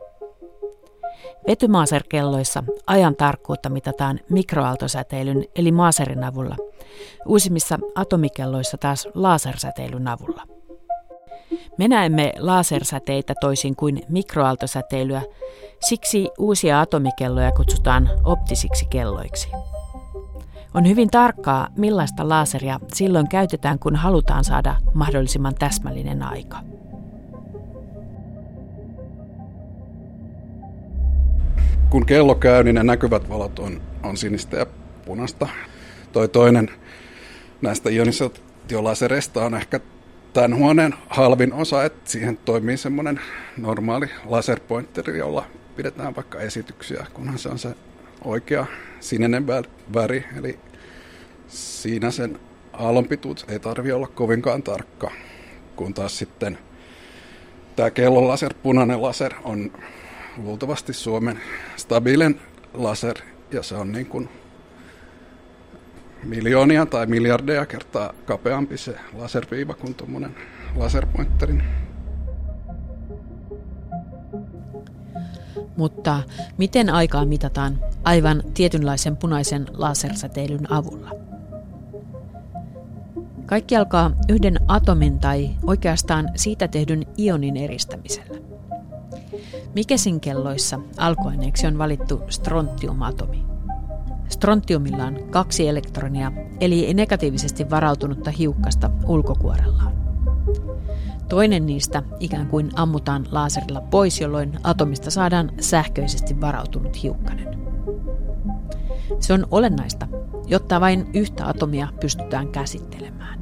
Vetymaser-kelloissa ajan tarkkuutta mitataan mikroaaltosäteilyn eli maserin avulla, uusimmissa atomikelloissa taas lasersäteilyn avulla. Me näemme lasersäteitä toisin kuin mikroaaltosäteilyä, siksi uusia atomikelloja kutsutaan optisiksi kelloiksi. On hyvin tarkkaa, millaista laseria silloin käytetään, kun halutaan saada mahdollisimman täsmällinen aika. Kun kello käy, niin ne näkyvät valot on, on sinistä ja punaista. Toi toinen näistä ionisaatiolasereista on ehkä tämän huoneen halvin osa, että siihen toimii semmoinen normaali laserpointeri, jolla pidetään vaikka esityksiä, kunhan se on se oikea sininen väri, eli siinä sen aallonpituus ei tarvitse olla kovinkaan tarkka, kun taas sitten tämä kellon laser, punainen laser, on luultavasti Suomen stabiilin laser, ja se on niin kuin miljoonia tai miljardeja kertaa kapeampi se laserviiva kuin tuommoinen laserpointterin. Mutta miten aikaa mitataan aivan tietynlaisen punaisen lasersäteilyn avulla? Kaikki alkaa yhden atomin tai oikeastaan siitä tehdyn ionin eristämisellä. Mikesin kelloissa alkuaineeksi on valittu strontiumatomi. Strontiumilla on kaksi elektronia, eli negatiivisesti varautunutta hiukkasta ulkokuorellaan. Toinen niistä ikään kuin ammutaan laserilla pois, jolloin atomista saadaan sähköisesti varautunut hiukkanen. Se on olennaista, jotta vain yhtä atomia pystytään käsittelemään.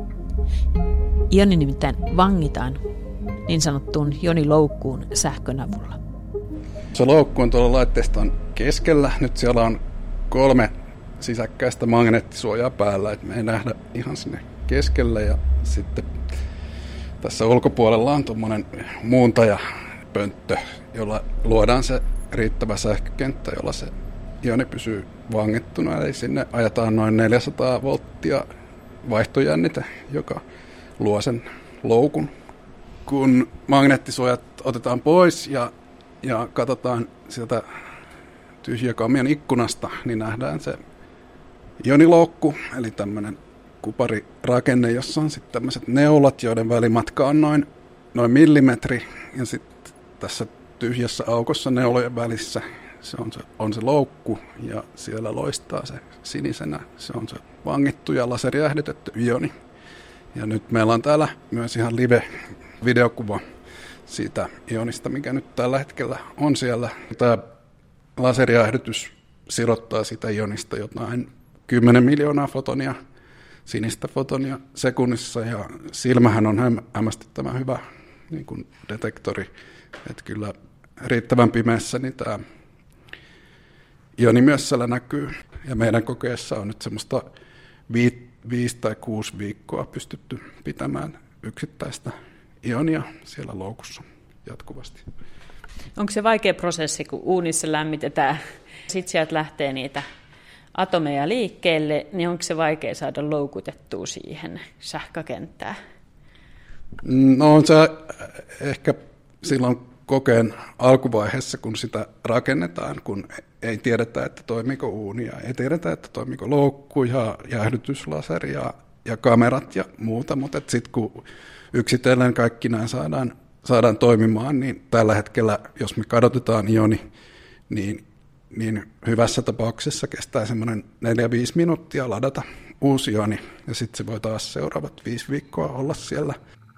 Ioni nimittäin vangitaan niin sanottuun ioniloukkuun sähkön avulla. Se loukku on tuolla laitteiston keskellä. Nyt siellä on kolme sisäkkäistä magneettisuojaa päällä, että me ei nähdä ihan sinne keskelle. Ja sitten tässä ulkopuolella on tuommoinen muuntajapönttö, jolla luodaan se riittävä sähkökenttä, jolla se ioni pysyy vangittuna. Eli sinne ajetaan noin neljäsataa volttia vaihtojännite, joka luo sen loukun. Kun magneettisuojat otetaan pois ja, ja katsotaan sieltä tyhjäkamion ikkunasta, niin nähdään se ioniloukku, eli tämmöinen kuparirakenne, jossa on sitten tämmöiset neulat, joiden välimatka on noin, noin millimetri, ja sitten tässä tyhjässä aukossa neulojen välissä se on se, on se loukku, ja siellä loistaa se sinisenä, se on se vangittu ja laserjäähdytetty ioni. Ja nyt meillä on täällä myös ihan live-videokuva siitä ionista, mikä nyt tällä hetkellä on siellä. Tämä laserjäähdytys sirottaa sitä ionista jotain kymmenen miljoonaa fotonia, sinistä fotonia sekunnissa, ja silmähän on hämmästyttävän hyvä niin kuin detektori, että kyllä riittävän pimeässä niin tämä ioni myös siellä näkyy. Ja meidän kokeessa on nyt semmoista viit viisi tai kuusi viikkoa pystytty pitämään yksittäistä ionia siellä loukussa jatkuvasti. Onko se vaikea prosessi, kun uunissa lämmitetään, sitten sieltä lähtee niitä atomeja liikkeelle, niin onko se vaikea saada loukutettua siihen sähkökenttään? No on se ehkä silloin kokeen alkuvaiheessa, kun sitä rakennetaan, kun ei tiedetä, että toimiko uuni ja ei tiedetä, että toimiko loukku ja jäähdytyslaseri ja, ja kamerat ja muuta, mutta sitten kun yksitellen kaikki nämä saadaan, saadaan toimimaan, niin tällä hetkellä, jos me kadotetaan ioni, niin, niin hyvässä tapauksessa kestää semmoinen neljä viisi minuuttia ladata uusi ioni, ja sitten se voi taas seuraavat viisi viikkoa olla siellä.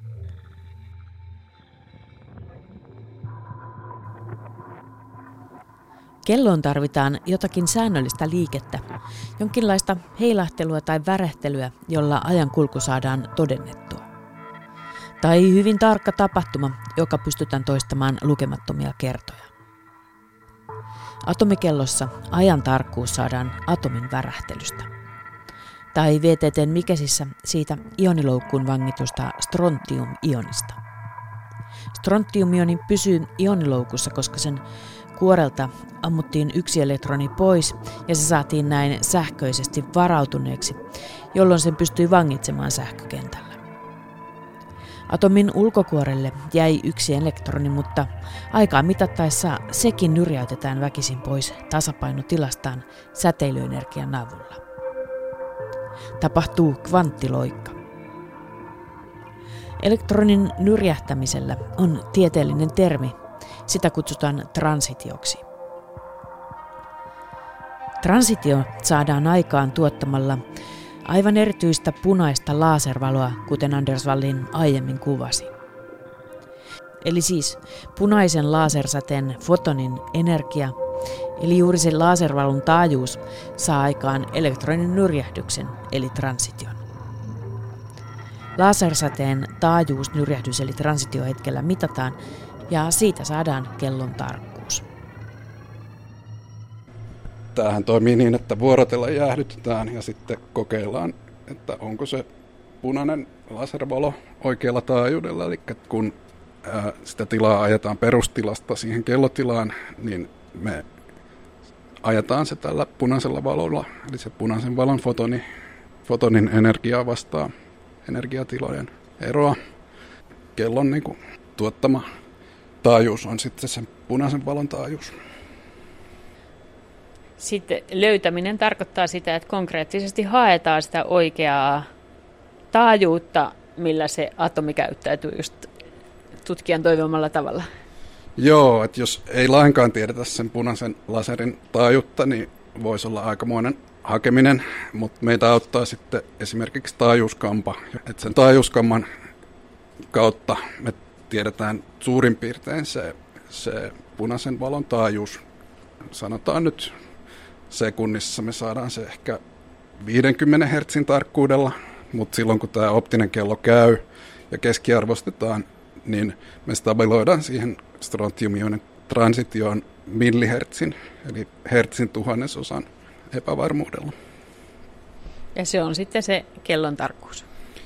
Kelloon tarvitaan jotakin säännöllistä liikettä, jonkinlaista heilahtelua tai värähtelyä, jolla ajan kulku saadaan todennettua. Tai hyvin tarkka tapahtuma, joka pystytään toistamaan lukemattomia kertoja. Atomikellossa ajan tarkkuus saadaan atomin värähtelystä. Tai V T T:n Mikesissä siitä ioniloukkuun vangitusta strontium-ionista. Strontium-ioni pysyy ioniloukussa, koska sen kuorelta ammuttiin yksi elektroni pois ja se saatiin näin sähköisesti varautuneeksi, jolloin sen pystyi vangitsemaan sähkökentällä. Atomin ulkokuorelle jäi yksi elektroni, mutta aikaa mitattaessa sekin nyrjäytetään väkisin pois tasapainotilastaan säteilyenergian avulla. Tapahtuu kvanttiloikka. Elektronin nyrjähtämisellä on tieteellinen termi. Sitä kutsutaan transitioksi. Transitio saadaan aikaan tuottamalla aivan erityistä punaista laservaloa, kuten Anders Wallin aiemmin kuvasi. Eli siis punaisen lasersäteen fotonin energia, eli juuri sen laservalon taajuus, saa aikaan elektronin nyrjähdyksen, eli transition. Lasersäteen taajuus, nyrjähdys eli transitiohetkellä mitataan, ja siitä saadaan kellon tarkkuus. Tämähän toimii niin, että vuorotella jäähdytetään ja sitten kokeillaan, että onko se punainen laservalo oikealla taajuudella. Eli kun ää, sitä tilaa ajetaan perustilasta siihen kellotilaan, niin me ajetaan se tällä punaisella valolla, eli se punaisen valon fotoni, fotonin energiaa vastaa energiatilojen eroa. Kellon niin kuin tuottama taajuus on sitten sen punaisen valon taajuus. Sitten löytäminen tarkoittaa sitä, että konkreettisesti haetaan sitä oikeaa taajuutta, millä se atomi käyttäytyy just tutkijan toivomalla tavalla. Joo, että jos ei lainkaan tiedetä sen punaisen laserin taajuutta, niin voisi olla aikamoinen hakeminen, mutta meitä auttaa sitten esimerkiksi taajuuskampa. Että sen taajuuskamman kautta me tiedetään suurin piirtein se, se punaisen valon taajuus. Sanotaan nyt sekunnissa me saadaan se ehkä viidenkymmenen hertsin tarkkuudella, mutta silloin kun tämä optinen kello käy ja keskiarvostetaan, niin me stabiloidaan siihen strontium-ionin transitioon millihertsin, eli hertsin tuhannesosan epävarmuudella. Ja se on sitten se kellon tarkkuus.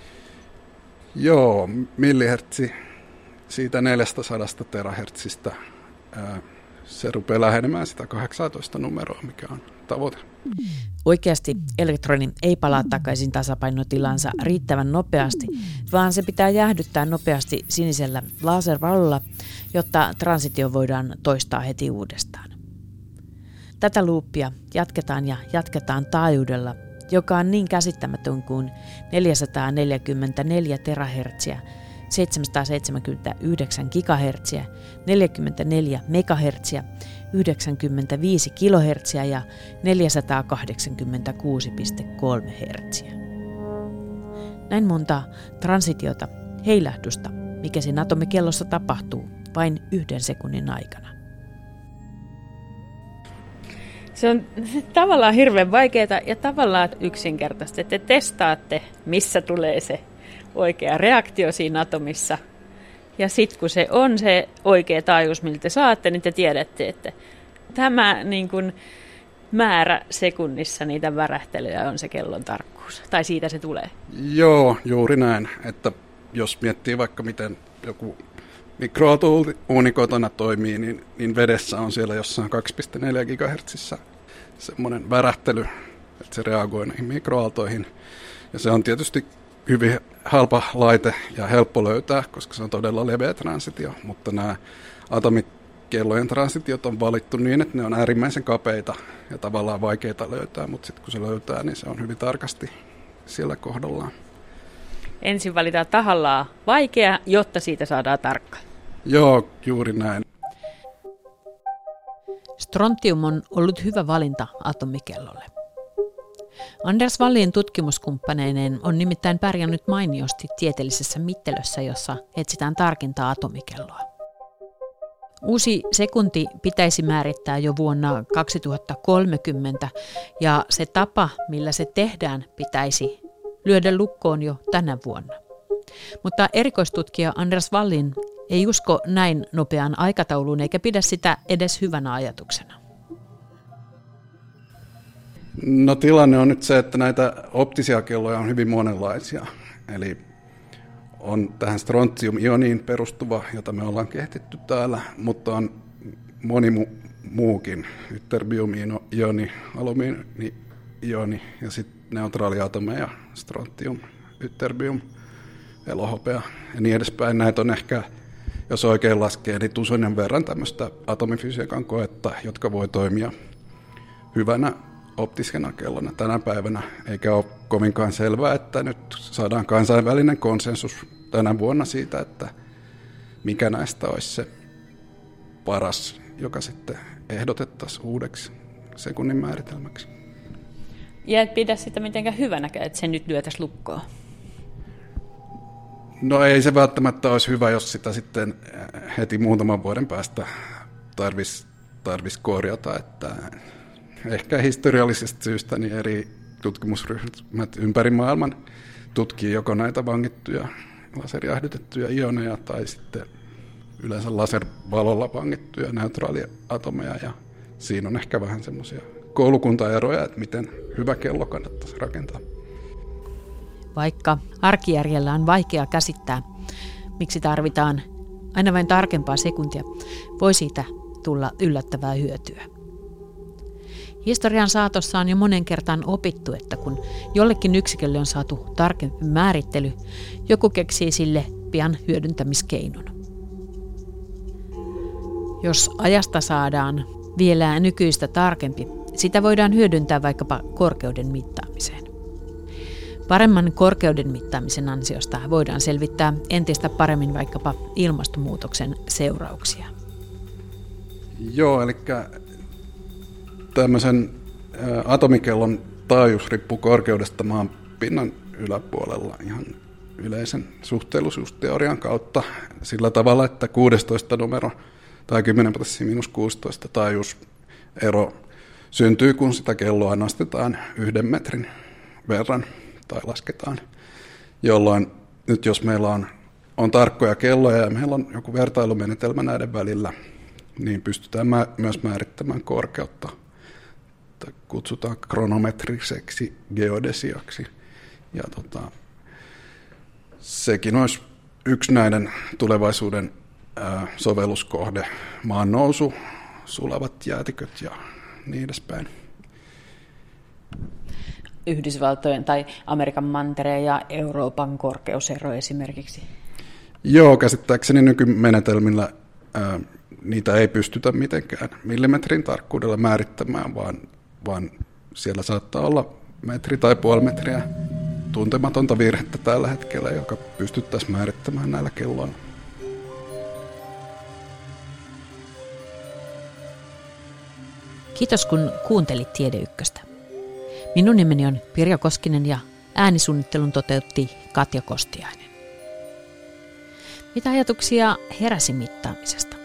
Joo, millihertsi siitä neljästäsadasta terahertsistä. Ää, se rupeaa lähenemään sitä kahdeksantoista numeroa, mikä on tavoite. Oikeasti elektroni ei palaa takaisin tasapainotilansa riittävän nopeasti, vaan se pitää jäähdyttää nopeasti sinisellä laservalolla, jotta transitio voidaan toistaa heti uudestaan. Tätä luuppia jatketaan ja jatketaan taajuudella, joka on niin käsittämätön kuin neljäsataaneljäkymmentäneljä terahertsiä, seitsemänsataaseitsemänkymmentäyhdeksän gigahertsiä, neljäkymmentäneljä megahertsiä, yhdeksänkymmentäviisi kilohertsiä ja neljäsataakahdeksankymmentäkuusi pilkku kolme hertsiä. Näin monta transitiota, heilähdusta, mikä siinä atomikellossa tapahtuu vain yhden sekunnin aikana. Se on tavallaan hirveän vaikeaa ja tavallaan yksinkertaista, että te testaatte, missä tulee se oikea reaktio siinä atomissa. Ja sitten kun se on se oikea taajuus, millä te saatte, niin te tiedätte, että tämä niin kun määrä sekunnissa niitä värähtelyjä on se kellon tarkkuus. Tai siitä se tulee. Joo, juuri näin. Että jos miettii vaikka miten joku mikroaaltouuni kotona toimii, niin, niin vedessä on siellä jossain kaksi pilkku neljä gigahertsissä semmoinen värähtely, että se reagoi näihin mikroaaltoihin. Ja se on tietysti hyvin halpa laite ja helppo löytää, koska se on todella leveä transitio, mutta nämä atomikellojen transitiot on valittu niin, että ne on äärimmäisen kapeita ja tavallaan vaikeita löytää, mutta sitten kun se löytää, niin se on hyvin tarkasti siellä kohdallaan. Ensin valitaan tahallaan vaikea, jotta siitä saadaan tarkka. Joo, juuri näin. Strontium on ollut hyvä valinta atomikellolle. Anders Wallin tutkimuskumppaneineen on nimittäin pärjännyt mainiosti tieteellisessä mittelössä, jossa etsitään tarkintaa atomikelloa. Uusi sekunti pitäisi määrittää jo vuonna kaksituhattakolmekymmentä ja se tapa, millä se tehdään, pitäisi lyödä lukkoon jo tänä vuonna. Mutta erikoistutkija Anders Wallin ei usko näin nopeaan aikatauluun eikä pidä sitä edes hyvänä ajatuksena. No tilanne on nyt se, että näitä optisia kelloja on hyvin monenlaisia. Eli on tähän strontium-ioniin perustuva, jota me ollaan kehitetty täällä, mutta on moni mu- muukin, ytterbium-ioni, alumiini-ioni ja sitten neutraaliatomeja, strontium, ytterbium, elohopea ja niin edespäin. Näitä on ehkä, jos oikein laskee, niin tusoinen verran tämmöistä atomifysiikan koetta, jotka voi toimia hyvänä optisena kellona tänä päivänä, eikä ole kovinkaan selvää, että nyt saadaan kansainvälinen konsensus tänä vuonna siitä, että mikä näistä olisi se paras, joka sitten ehdotettaisiin uudeksi sekunnin määritelmäksi. Ja et pidä sitä mitenkään hyvänäkään, että se nyt lyötäisiin lukkoon? No ei se välttämättä olisi hyvä, jos sitä sitten heti muutaman vuoden päästä tarvitsisi tarvis korjata, että ehkä historiallisesta syystä niin eri tutkimusryhmät ympäri maailman tutkii joko näitä vangittuja laserjäähdytettyjä ioneja tai sitten yleensä laservalolla vangittuja neutraaliatomeja. Ja siinä on ehkä vähän semmoisia koulukuntaeroja, että miten hyvä kello kannattaisi rakentaa. Vaikka arkijärjellä on vaikea käsittää, miksi tarvitaan aina vain tarkempaa sekuntia, voi siitä tulla yllättävää hyötyä. Historian saatossa on jo monen kertaan opittu, että kun jollekin yksikölle on saatu tarkempi määrittely, joku keksii sille pian hyödyntämiskeinon. Jos ajasta saadaan vielä nykyistä tarkempi, sitä voidaan hyödyntää vaikkapa korkeuden mittaamiseen. Paremman korkeuden mittaamisen ansiosta voidaan selvittää entistä paremmin vaikkapa ilmastonmuutoksen seurauksia. Joo, eli tämmöisen atomikellon taajuus riippuu korkeudesta maan pinnan yläpuolella ihan yleisen suhteellisuusteorian kautta sillä tavalla, että kuusitoista numero tai kymmenen potenssiin miinus kuusitoista taajuusero syntyy, kun sitä kelloa nostetaan yhden metrin verran tai lasketaan, jolloin nyt jos meillä on, on tarkkoja kelloja ja meillä on joku vertailumenetelmä näiden välillä, niin pystytään mä, myös määrittämään korkeutta. Kutsutaan kronometriseksi geodesiaksi. Ja tota, sekin olisi yksi näiden tulevaisuuden ää, sovelluskohde, maan nousu, sulavat jäätiköt ja niin edespäin. Yhdysvaltojen tai Amerikan mantereen ja Euroopan korkeusero esimerkiksi? Joo, käsittääkseni nykymenetelmillä ää, niitä ei pystytä mitenkään millimetrin tarkkuudella määrittämään, vaan, vaan siellä saattaa olla metri tai puoli metriä tuntematonta virhettä tällä hetkellä, joka pystyttäisiin määrittämään näillä kelloilla. Kiitos kun kuuntelit Tiede Ykköstä. Minun nimeni on Pirjo Koskinen ja äänisuunnittelun toteutti Katja Kostiainen. Mitä ajatuksia heräsi mittaamisesta?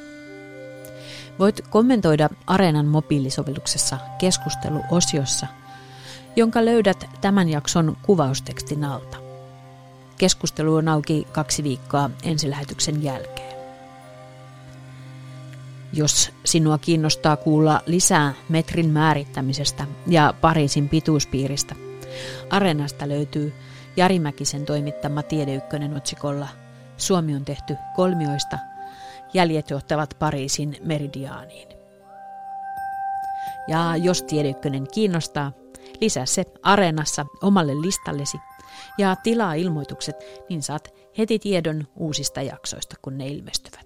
Voit kommentoida Areenan mobiilisovelluksessa keskusteluosiossa, jonka löydät tämän jakson kuvaustekstin alta. Keskustelu on auki kaksi viikkoa ensilähetyksen jälkeen. Jos sinua kiinnostaa kuulla lisää metrin määrittämisestä ja Pariisin pituuspiiristä, Areenasta löytyy Jari Mäkisen toimittama Tiede Ykkönen otsikolla Suomi on tehty kolmioista, jäljet johtavat Pariisin meridiaaniin. Ja jos Tiede Ykkönen kiinnostaa, lisää se Areenassa omalle listallesi ja tilaa ilmoitukset, niin saat heti tiedon uusista jaksoista, kun ne ilmestyvät.